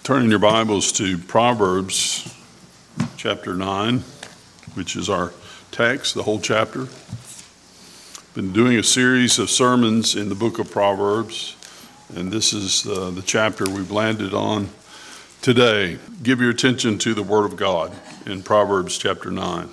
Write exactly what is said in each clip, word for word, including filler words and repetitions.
Turn in your Bibles to Proverbs chapter nine, which is our text, the whole chapter. Been doing a series of sermons in the book of Proverbs, and this is uh, the chapter we've landed on today. Give your attention to the Word of God in Proverbs chapter nine.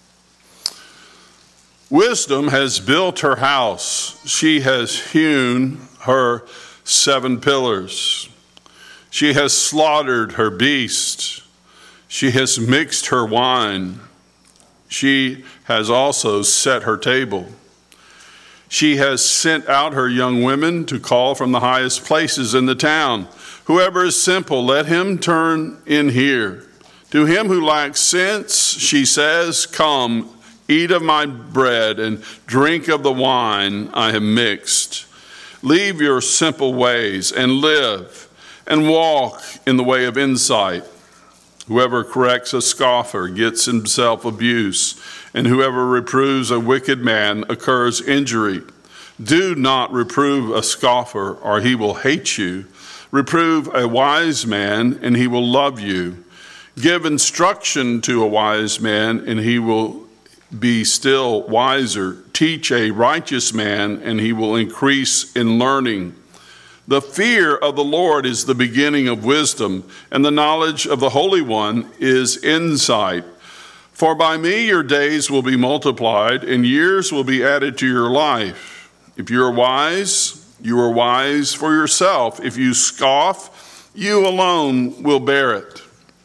Wisdom has built her house. She has hewn her seven pillars. She has slaughtered her beasts. She has mixed her wine. She has also set her table. She has sent out her young women to call from the highest places in the town. Whoever is simple, let him turn in here. To him who lacks sense, she says, come, eat of my bread and drink of the wine I have mixed. Leave your simple ways and live, and walk in the way of insight. Whoever corrects a scoffer gets himself abuse, and whoever reproves a wicked man incurs injury. Do not reprove a scoffer, or he will hate you. Reprove a wise man, and he will love you. Give instruction to a wise man, and he will be still wiser. Teach a righteous man, and he will increase in learning. The fear of the Lord is the beginning of wisdom, and the knowledge of the Holy One is insight. For by me your days will be multiplied, and years will be added to your life. If you are wise, you are wise for yourself. If you scoff, you alone will bear it.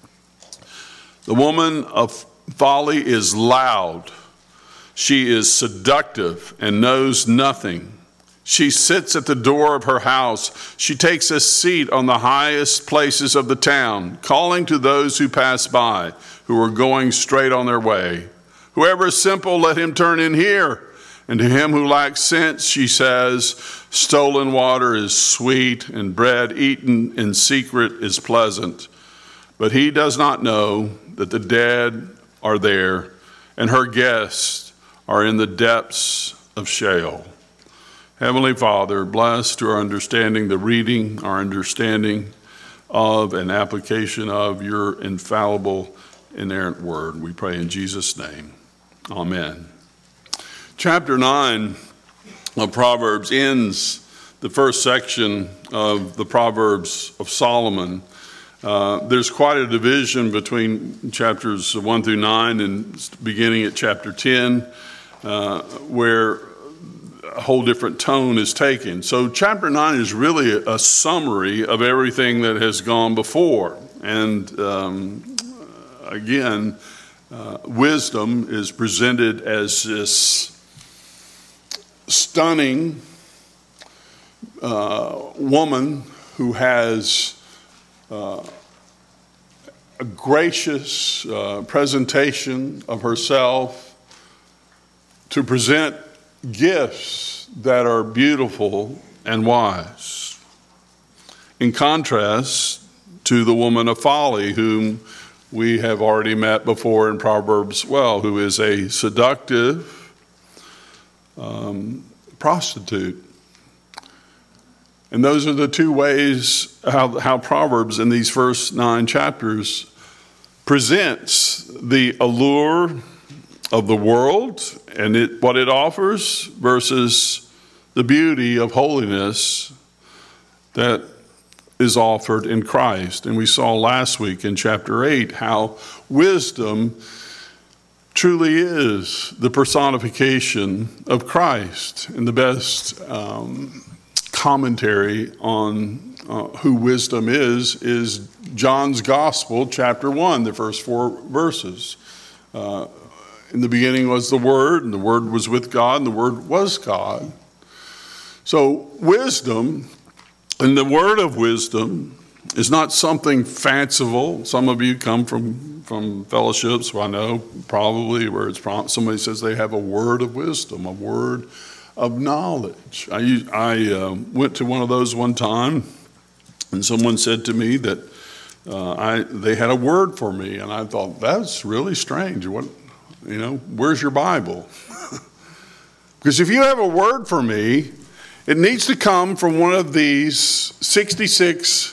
The woman of folly is loud. She is seductive and knows nothing. She sits at the door of her house. She takes a seat on the highest places of the town, calling to those who pass by, who are going straight on their way. Whoever is simple, let him turn in here. And to him who lacks sense, she says, stolen water is sweet, and bread eaten in secret is pleasant. But he does not know that the dead are there, and her guests are in the depths of Sheol. Heavenly Father, bless to our understanding the reading, our understanding of and application of your infallible, inerrant word. We pray in Jesus' name. Amen. Chapter nine of Proverbs ends the first section of the Proverbs of Solomon. Uh, there's quite a division between chapters one through nine and beginning at chapter ten, uh, where a whole different tone is taken. So chapter nine is really a summary of everything that has gone before. And um, again, uh, wisdom is presented as this stunning uh, woman who has uh, a gracious uh, presentation of herself to present gifts that are beautiful and wise, in contrast to the woman of folly, whom we have already met before in Proverbs well, who is a seductive um, prostitute. And those are the two ways how, how Proverbs in these first nine chapters presents the allure of the world and it, what it offers versus the beauty of holiness that is offered in Christ. And we saw last week in chapter eight how wisdom truly is the personification of Christ. And the best um, commentary on uh, who wisdom is is John's Gospel, chapter one, the first four verses. Uh, In the beginning was the Word, and the Word was with God, and the Word was God. So wisdom, and the word of wisdom, is not something fanciful. Some of you come from, from fellowships, well, I know probably, where it's somebody says they have a word of wisdom, a word of knowledge. I, I uh, went to one of those one time, and someone said to me that uh, I they had a word for me, and I thought, that's really strange. What? You know, where's your Bible? Because if you have a word for me, it needs to come from one of these sixty-six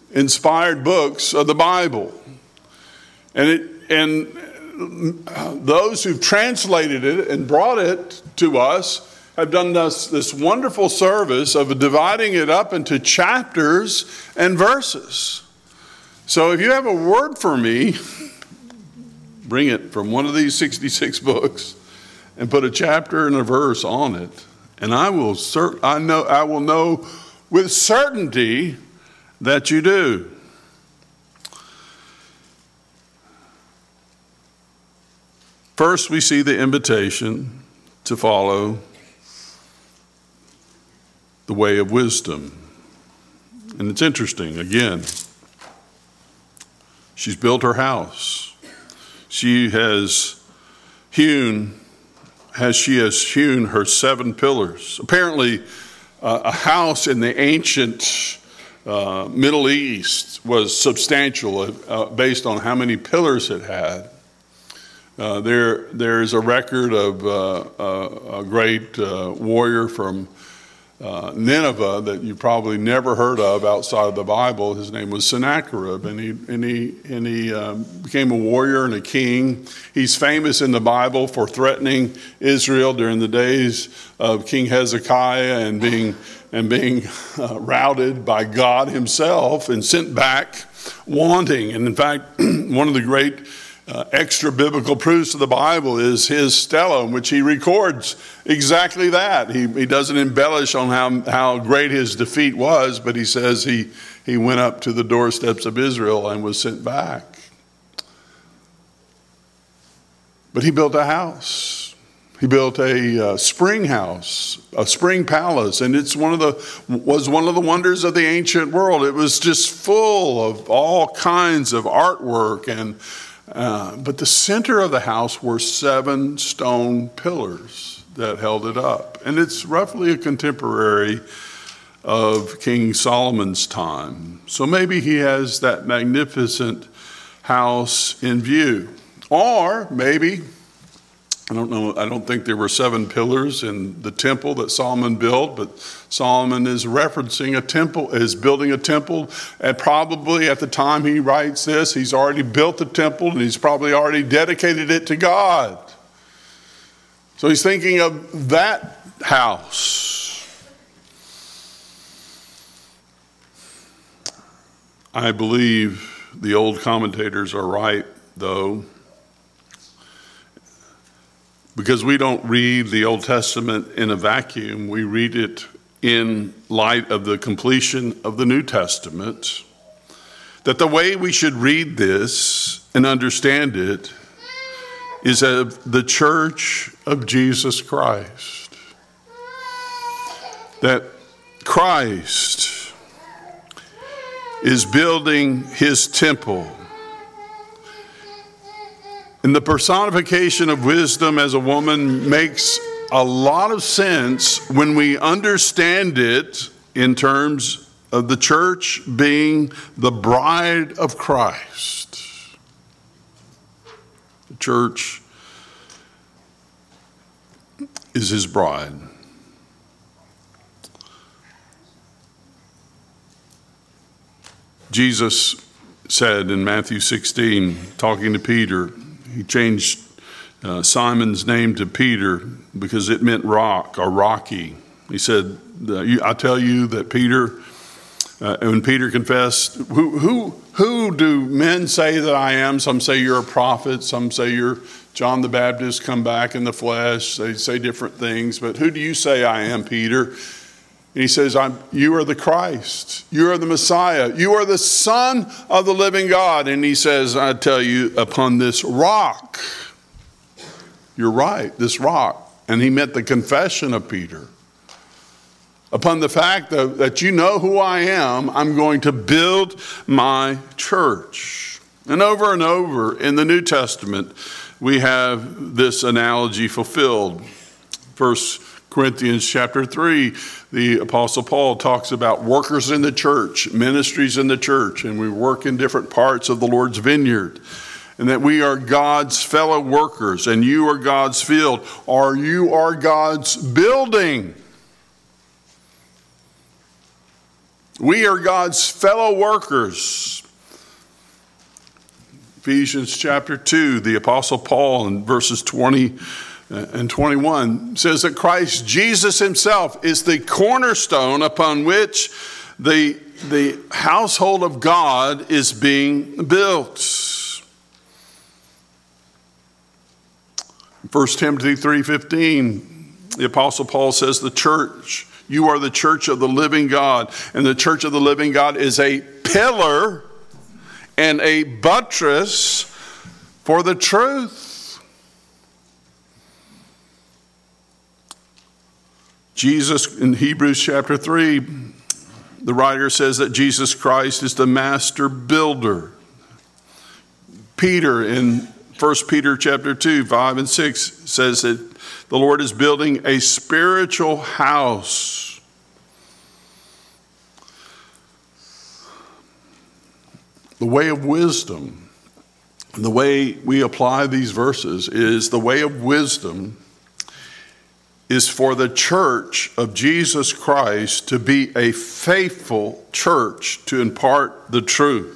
inspired books of the Bible. And it, and those who've translated it and brought it to us have done us this wonderful service of dividing it up into chapters and verses. So if you have a word for me, bring it from one of these sixty-six books and put a chapter and a verse on it, and I will cert- I know I will know with certainty that you do. First, we see the invitation to follow the way of wisdom. And it's interesting, again, she's built her house. She has hewn, as she has hewn her seven pillars. Apparently, uh, a house in the ancient uh, Middle East was substantial uh, based on how many pillars it had. Uh, there, there's a record of uh, a, a great uh, warrior from uh, Nineveh that you probably never heard of outside of the Bible. His name was Sennacherib, and he and he and he um, became a warrior and a king. He's famous in the Bible for threatening Israel during the days of King Hezekiah and being and being uh, routed by God Himself and sent back wanting. And in fact, one of the great Uh, extra biblical proofs of the Bible is his stela, in which he records exactly that. He, he doesn't embellish on how, how great his defeat was, but he says he, he went up to the doorsteps of Israel and was sent back. But he built a house. He built a uh, spring house, a spring palace, and it's one of the was one of the wonders of the ancient world. It was just full of all kinds of artwork and Uh, but the center of the house were seven stone pillars that held it up. And it's roughly a contemporary of King Solomon's time. So maybe he has that magnificent house in view. Or maybe, I don't know, I don't think there were seven pillars in the temple that Solomon built, but Solomon is referencing a temple, is building a temple, and probably at the time he writes this, he's already built the temple and he's probably already dedicated it to God. So he's thinking of that house. I believe the old commentators are right, though, because we don't read the Old Testament in a vacuum. We read it in light of the completion of the New Testament. That the way we should read this and understand it is of the church of Jesus Christ. That Christ is building his temple. And the personification of wisdom as a woman makes a lot of sense when we understand it in terms of the church being the bride of Christ. The church is his bride. Jesus said in Matthew sixteen, talking to Peter, he changed uh, Simon's name to Peter because it meant rock or rocky. He said, I tell you that Peter, uh, when Peter confessed, who, who, who do men say that I am? Some say you're a prophet. Some say you're John the Baptist come back in the flesh. They say different things. But who do you say I am, Peter? And he says, I'm, you are the Christ. You are the Messiah. You are the Son of the living God. And he says, I tell you, upon this rock, you're right, this rock. And he meant the confession of Peter. Upon the fact that, that you know who I am, I'm going to build my church. And over and over in the New Testament, we have this analogy fulfilled. First Corinthians chapter three, the Apostle Paul talks about workers in the church, ministries in the church, and we work in different parts of the Lord's vineyard, and that we are God's fellow workers, and you are God's field, or you are God's building. We are God's fellow workers. Ephesians chapter two, the Apostle Paul in verses twenty and twenty-one says that Christ Jesus himself is the cornerstone upon which the, the household of God is being built. First Timothy three fifteen, the Apostle Paul says the church, you are the church of the living God, and the church of the living God is a pillar and a buttress for the truth. Jesus, in Hebrews chapter three, the writer says that Jesus Christ is the master builder. Peter, in First Peter chapter two, five and six, says that the Lord is building a spiritual house. The way of wisdom, and the way we apply these verses is the way of wisdom is for the church of Jesus Christ to be a faithful church to impart the truth.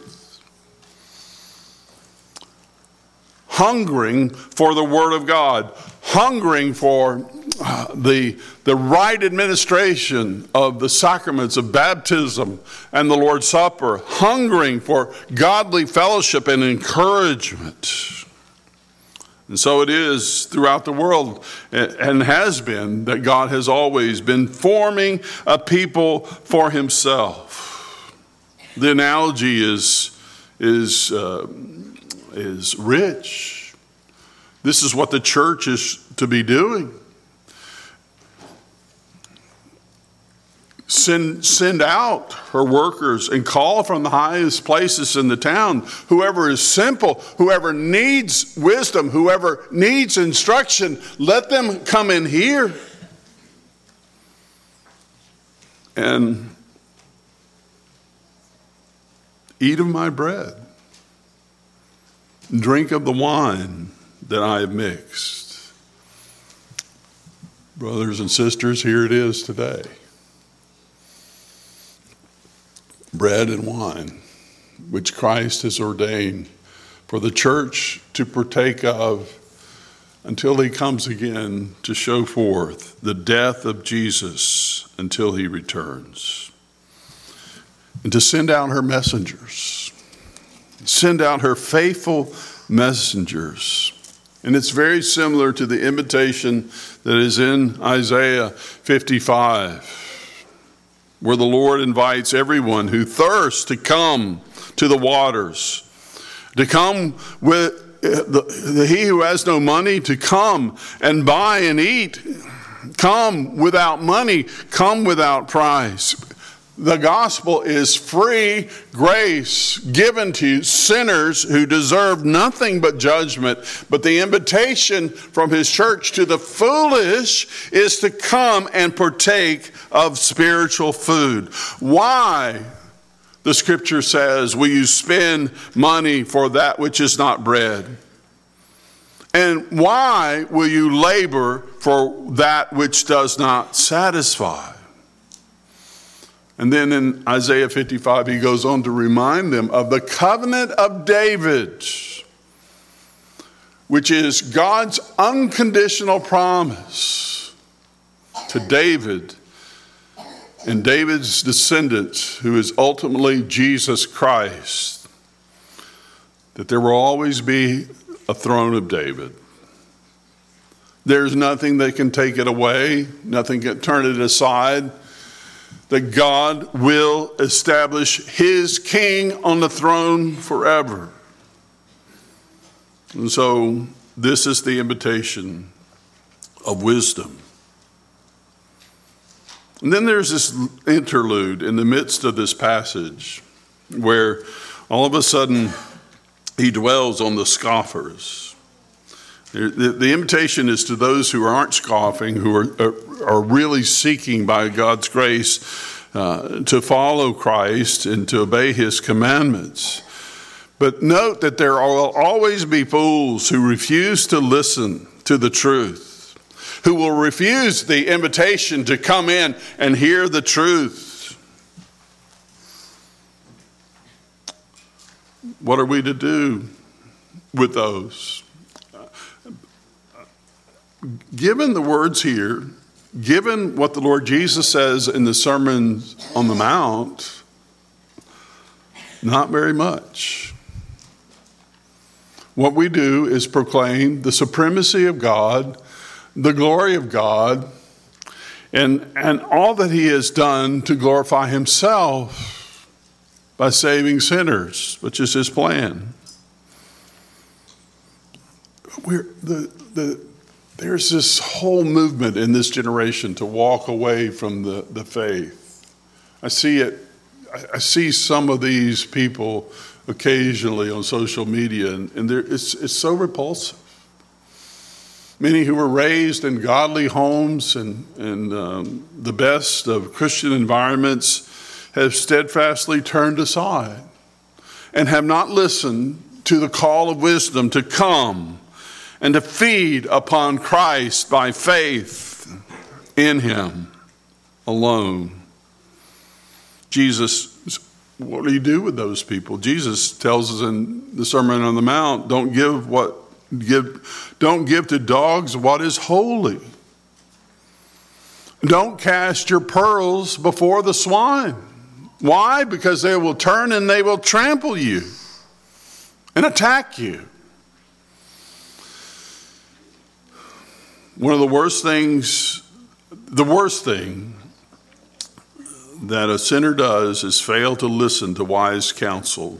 Hungering for the Word of God, hungering for uh, the, the right administration of the sacraments of baptism and the Lord's Supper, hungering for godly fellowship and encouragement. And so it is throughout the world, and has been, that God has always been forming a people for himself. The analogy is, is, uh, is rich. This is what the church is to be doing. Send, send out her workers and call from the highest places in the town. Whoever is simple, whoever needs wisdom, whoever needs instruction, let them come in here. And eat of my bread. Drink of the wine that I have mixed. Brothers and sisters, here it is today. Bread and wine, which Christ has ordained for the church to partake of until he comes again to show forth the death of Jesus until he returns. And to send out her messengers, send out her faithful messengers. And it's very similar to the invitation that is in Isaiah fifty-five. Where the Lord invites everyone who thirsts to come to the waters, to come with the, the, he who has no money to come and buy and eat, come without money, come without price. The gospel is free grace given to sinners who deserve nothing but judgment. But the invitation from his church to the foolish is to come and partake of spiritual food. Why, the scripture says, will you spend money for that which is not bread? And why will you labor for that which does not satisfy? And then in Isaiah fifty-five, he goes on to remind them of the covenant of David, which is God's unconditional promise to David and David's descendants, who is ultimately Jesus Christ, that there will always be a throne of David. There's nothing that can take it away, nothing can turn it aside. That God will establish his king on the throne forever. And so this is the invitation of wisdom. And then there's this interlude in the midst of this passage where all of a sudden he dwells on the scoffers. The, the invitation is to those who aren't scoffing, who are, are, are really seeking by God's grace uh, to follow Christ and to obey his commandments. But note that there will always be fools who refuse to listen to the truth, who will refuse the invitation to come in and hear the truth. What are we to do with those? Given the words here, given what the Lord Jesus says in the Sermon on the Mount, not very much. What we do is proclaim the supremacy of God, the glory of God, and, and all that he has done to glorify himself by saving sinners, which is his plan. We're, the, the, there's this whole movement in this generation to walk away from the, the faith. I see it. I, I see some of these people occasionally on social media, and, and it's, it's so repulsive. Many who were raised in godly homes and, and um, the best of Christian environments have steadfastly turned aside and have not listened to the call of wisdom to come and to feed upon Christ by faith in him alone. Jesus, what do you do with those people? Jesus tells us in the Sermon on the Mount, don't give what give don't give to dogs what is holy. Don't cast your pearls before the swine. Why? Because they will turn and they will trample you and attack you. One of the worst things, the worst thing that a sinner does is fail to listen to wise counsel.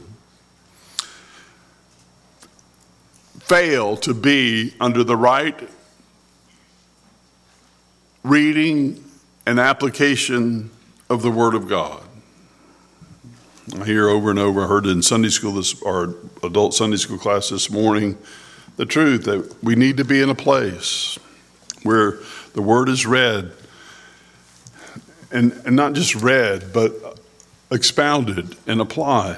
Fail to be under the right reading and application of the Word of God. I hear over and over, I heard in Sunday school, this, our adult Sunday school class this morning, the truth that we need to be in a place where the Word is read, and, and not just read, but expounded and applied.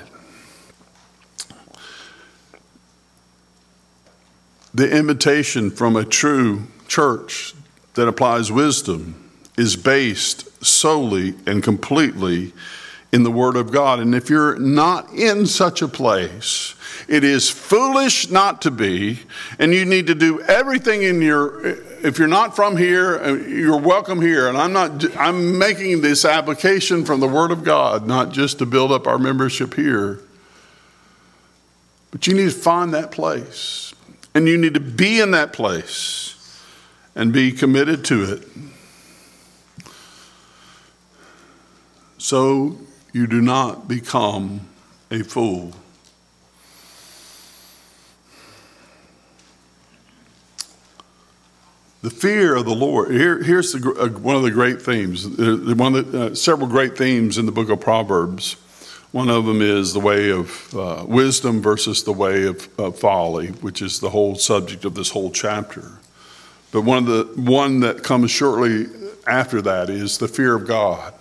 The invitation from a true church that applies wisdom is based solely and completely in the Word of God. And if you're not in such a place, it is foolish not to be, and you need to do everything in your, if you're not from here, you're welcome here. And I'm not, I'm making this application from the Word of God, not just to build up our membership here. But you need to find that place. And you need to be in that place and be committed to it. So you do not become a fool. The fear of the Lord. Here, here's the, uh, one of the great themes. Uh, one of the, uh, several great themes in the book of Proverbs. One of them is the way of uh, wisdom versus the way of, of folly, which is the whole subject of this whole chapter. But one of the one that comes shortly after that is the fear of God.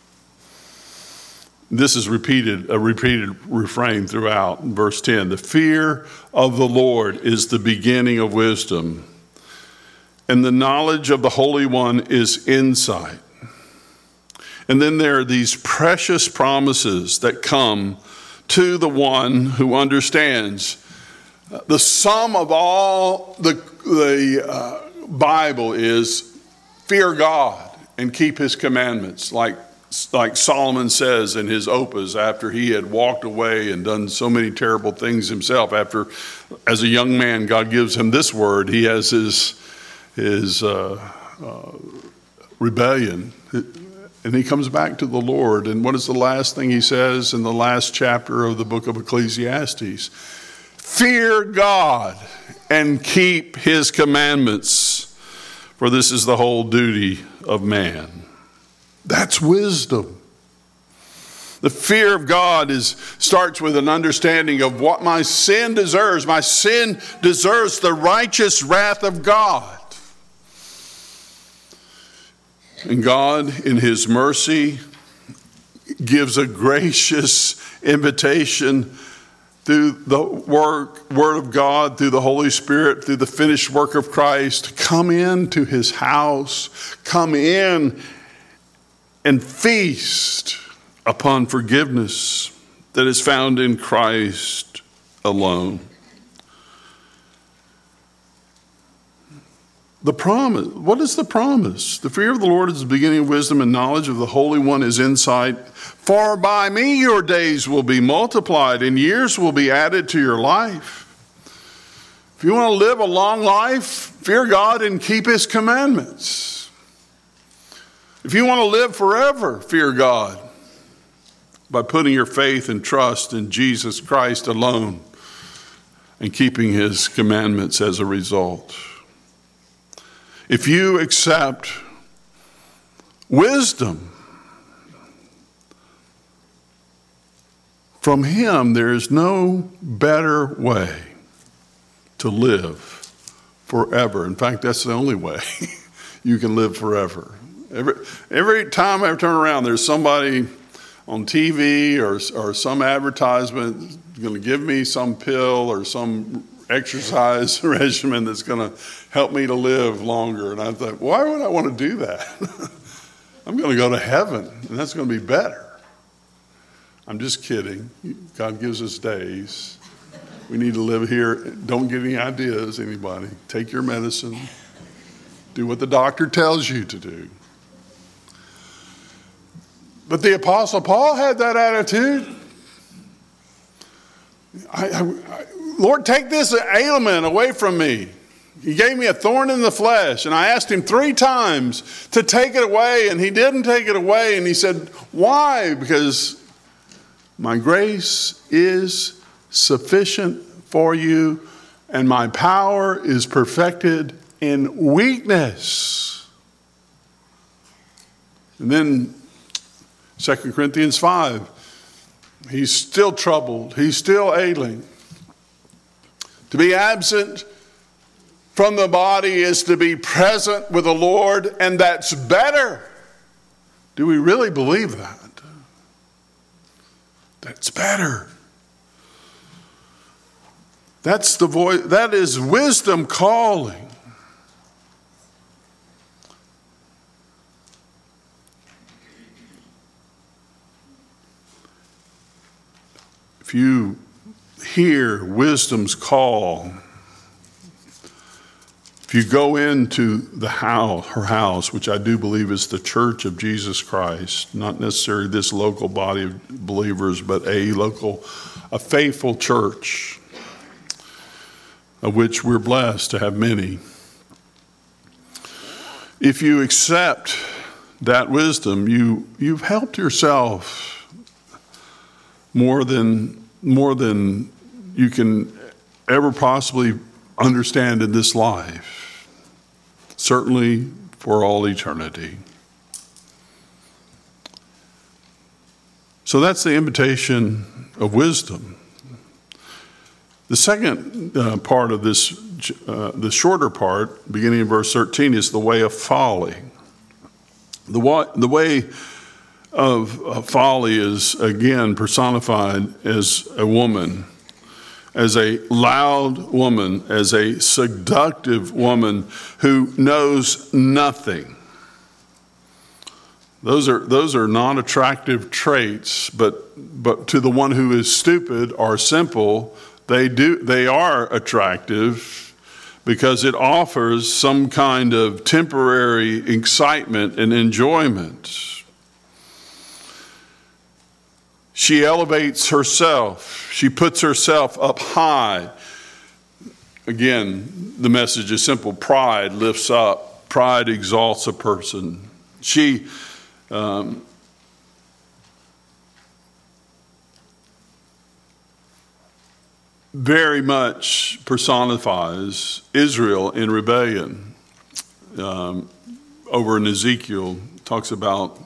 This is repeated, a repeated refrain throughout in verse ten. The fear of the Lord is the beginning of wisdom, and the knowledge of the Holy One is insight. And then there are these precious promises that come to the one who understands. The sum of all the, the uh, Bible is fear God and keep his commandments, like, like Solomon says in his Opus after he had walked away and done so many terrible things himself. After, as a young man, God gives him this word. He has his, his uh, uh, rebellion. And he comes back to the Lord. And what is the last thing he says in the last chapter of the book of Ecclesiastes? Fear God and keep his commandments, for this is the whole duty of man. That's wisdom. The fear of God is starts with an understanding of what my sin deserves. My sin deserves the righteous wrath of God. And God, in his mercy, gives a gracious invitation through the work, Word of God, through the Holy Spirit, through the finished work of Christ. Come into his house. Come in and feast upon forgiveness that is found in Christ alone. The promise, what is the promise? The fear of the Lord is the beginning of wisdom, and knowledge of the Holy One is insight. For by me your days will be multiplied, and years will be added to your life. If you want to live a long life, fear God and keep his commandments. If you want to live forever, fear God by putting your faith and trust in Jesus Christ alone and keeping his commandments as a result. If you accept wisdom from him, there is no better way to live forever. In fact, that's the only way you can live forever. Every, every time I turn around, there's somebody on T V or, or some advertisement going to give me some pill or some exercise regimen that's going to help me to live longer. And I thought, why would I want to do that? I'm going to go to heaven, and that's going to be better. I'm just kidding. God gives us days. We need to live here. Don't get any ideas, anybody. Take your medicine. Do what the doctor tells you to do. But the Apostle Paul had that attitude. I, I, I, Lord, take this ailment away from me. He gave me a thorn in the flesh, and I asked him three times to take it away, and he didn't take it away. And he said, why? Because my grace is sufficient for you, and my power is perfected in weakness. And then Second Corinthians five, he's still troubled. He's still ailing. To be absent from the body is to be present with the Lord, and that's better. Do we really believe that? That's better. That's the voice. That is wisdom calling. If you hear wisdom's call, if you go into the house, her house, which I do believe is the church of Jesus Christ, not necessarily this local body of believers, but a local, a faithful church, of which we're blessed to have many. If you accept that wisdom, you, you've helped yourself more than, more than you can ever possibly understand in this life, certainly for all eternity. So that's the invitation of wisdom. The second uh, part of this, uh, the shorter part, beginning in verse thirteen, is the way of folly. The way, the way of uh, folly is, again, personified as a woman, as a loud woman, as a seductive woman who knows nothing. Those are those are non-attractive traits, but but to the one who is stupid or simple, they do they are attractive because it offers some kind of temporary excitement and enjoyment. She elevates herself. She puts herself up high. Again, the message is simple. Pride lifts up. Pride exalts a person. She um, very much personifies Israel in rebellion. Um, over in Ezekiel, talks about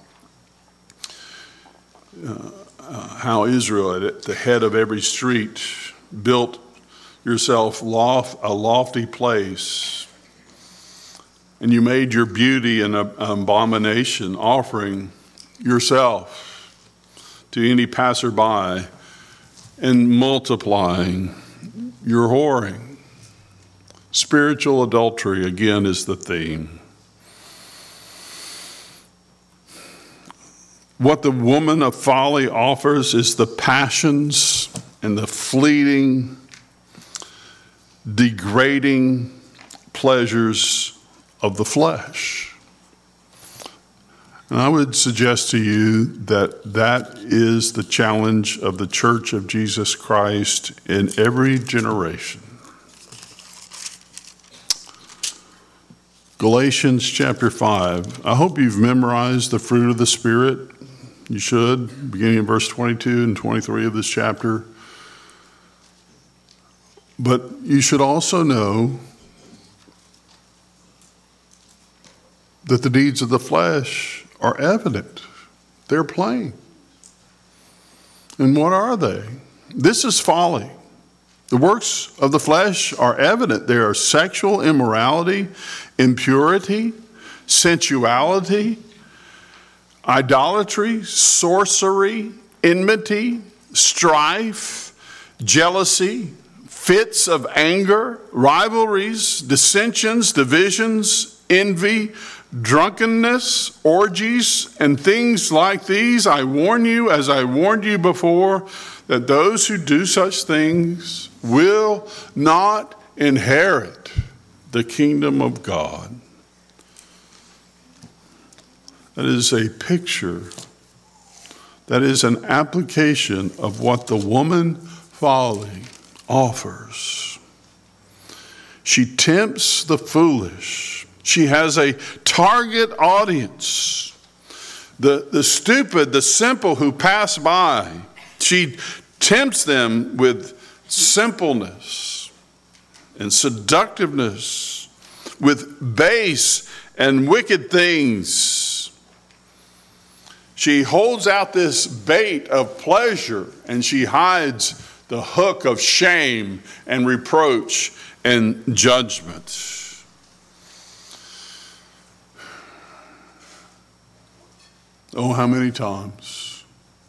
uh, Uh, how Israel, at the head of every street, built yourself loft, a lofty place, and you made your beauty an abomination, offering yourself to any passerby and multiplying your whoring. Spiritual adultery, again, is the theme. What the woman of folly offers is the passions and the fleeting degrading pleasures of the flesh. And I would suggest to you that that is the challenge of the Church of Jesus Christ in every generation. Galatians chapter five. I hope you've memorized the fruit of the Spirit. You should, beginning in verse twenty-two and twenty-three of this chapter. But you should also know that the deeds of the flesh are evident. They're plain. And what are they? This is folly. The works of the flesh are evident. They are sexual immorality, impurity, sensuality, idolatry, sorcery, enmity, strife, jealousy, fits of anger, rivalries, dissensions, divisions, envy, drunkenness, orgies, and things like these. I warn you, as I warned you before, that those who do such things will not inherit the kingdom of God. That is a picture, that is an application of what the woman folly offers. She tempts the foolish. She has a target audience. The, the stupid, the simple who pass by, she tempts them with simpleness and seductiveness, with base and wicked things. She holds out this bait of pleasure, and she hides the hook of shame and reproach and judgment. Oh, how many times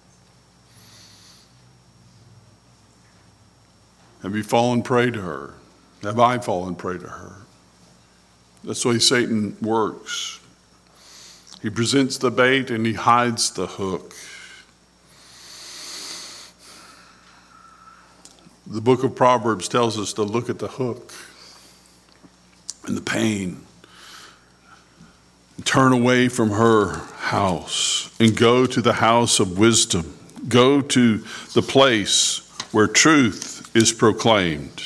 have you fallen prey to her? Have I fallen prey to her? That's the way Satan works. He presents the bait and he hides the hook. The book of Proverbs tells us to look at the hook and the pain. Turn away from her house and go to the house of wisdom. Go to the place where truth is proclaimed.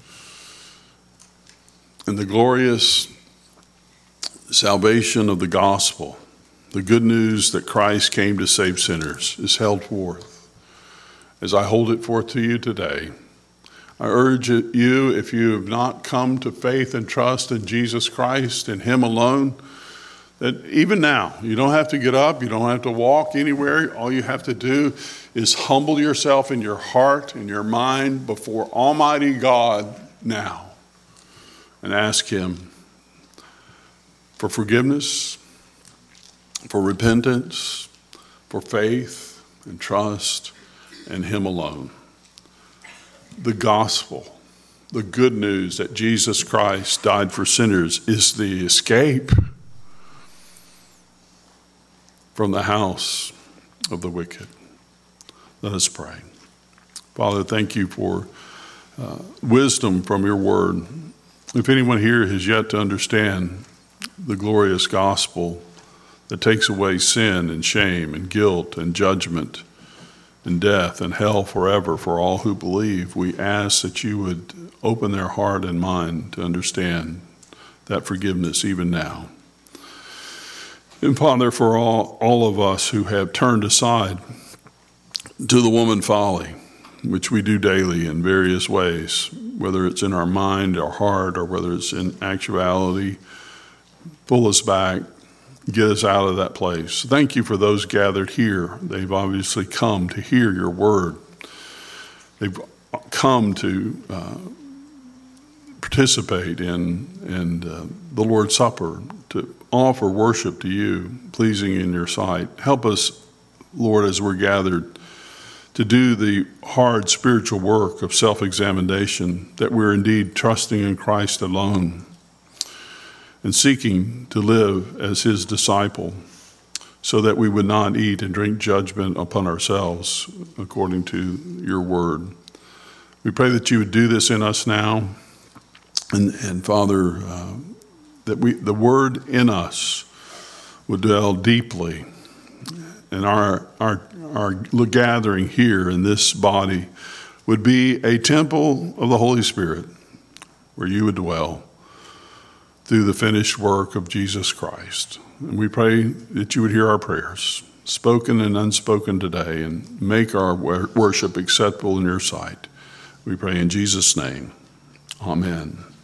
And the glorious salvation of the gospel, the good news that Christ came to save sinners, is held forth. As I hold it forth to you today, I urge you, if you have not come to faith and trust in Jesus Christ and Him alone, that even now, you don't have to get up, you don't have to walk anywhere. All you have to do is humble yourself in your heart and your mind before Almighty God now and ask Him for forgiveness, for repentance, for faith and trust in Him alone. The gospel, the good news that Jesus Christ died for sinners, is the escape from the house of the wicked. Let us pray. Father, thank you for uh, wisdom from your word. If anyone here has yet to understand the glorious gospel that takes away sin and shame and guilt and judgment and death and hell forever for all who believe, we ask that you would open their heart and mind to understand that forgiveness even now. And Father, for all, all of us who have turned aside to the woman folly, which we do daily in various ways, whether it's in our mind, our heart, or whether it's in actuality, pull us back, get us out of that place. Thank you for those gathered here. They've obviously come to hear your word. They've come to uh, participate in, in uh, the Lord's Supper, to offer worship to you, pleasing in your sight. Help us, Lord, as we're gathered, to do the hard spiritual work of self-examination, that we're indeed trusting in Christ alone and seeking to live as his disciple, so that we would not eat and drink judgment upon ourselves according to your word. We pray that you would do this in us now, And, and Father, uh, that we the word in us would dwell deeply, and our, our, our gathering here in this body would be a temple of the Holy Spirit where you would dwell through the finished work of Jesus Christ. And we pray that you would hear our prayers, spoken and unspoken today, and make our worship acceptable in your sight. We pray in Jesus' name. Amen.